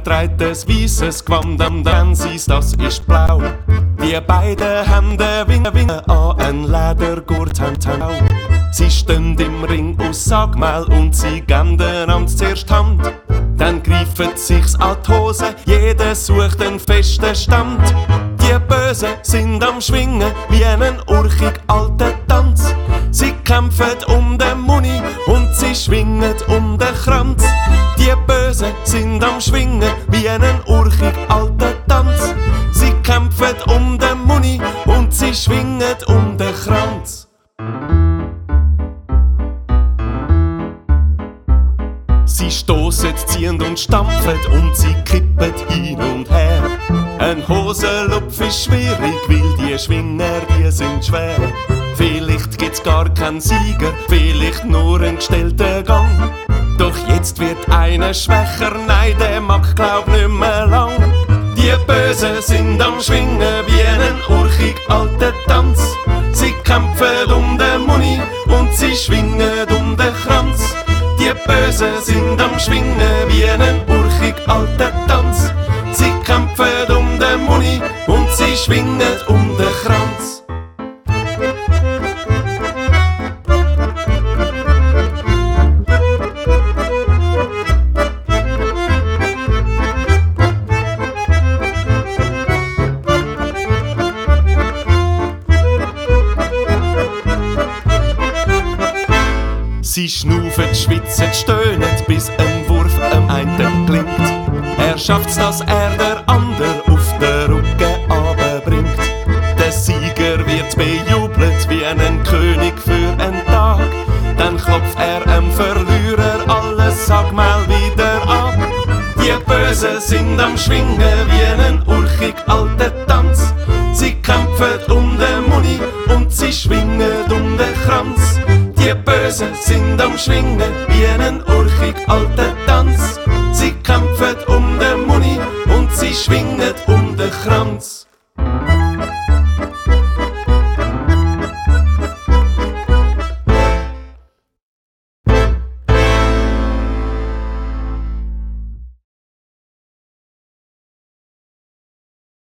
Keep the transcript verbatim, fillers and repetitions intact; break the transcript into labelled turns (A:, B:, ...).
A: trägt ein weisses Gewand, am Dansis, das ist blau. Die beiden Hände winken, winken an einen Ledergurt, Tau. Sie stehen im Ring aus Sagmehl und sie geben einander zuerst Hand. Dann greifen sich's an die Hose, jeder sucht einen festen Stand. Die Bösen sind am Schwingen wie einen urchig alter Tanz. Sie kämpfen um den Muni und sie schwingen um den Kranz. Die Bösen sind am Schwingen wie einen urchig alter Tanz. Sie kämpfen um den Muni und sie schwingen um den Kranz. Sie stoßen, ziehen und stampfen und sie kippen hin und her. Ein Hosenlupf ist schwierig, weil die Schwinger, die sind schwer. Vielleicht gibt's gar keinen Sieger, vielleicht nur einen gestellten Gang. Doch jetzt wird einer schwächer, nein, der mag glaub nicht mehr lang. Die Bösen sind am Schwingen wie einen urchig alter Tanz. Sie kämpfen um den Muni und sie schwingen um den Kranz. Die Bösen sind am Schwingen wie einen urchig alter Tanz. Sie kämpfen um den Muni und sie schwingen um den Kranz. Sie schnaufen, schwitzen, stöhnen, bis ein Wurf am einen klingt. Er schafft's, dass er der ander auf den Rücken runterbringt. Der Sieger wird bejubelt wie einen König für einen Tag. Dann klopft er am Verlierer alles Sagmehl wieder ab. Die Bösen sind am Schwingen wie einen urchig alter Tanz. Sie kämpfen um den Muni und sie schwingen um den Kranz. Die Bösen sind am Schwingen wie einen urchig alter Tanz. Sie kämpfen um den Muni und sie schwingen um den Kranz.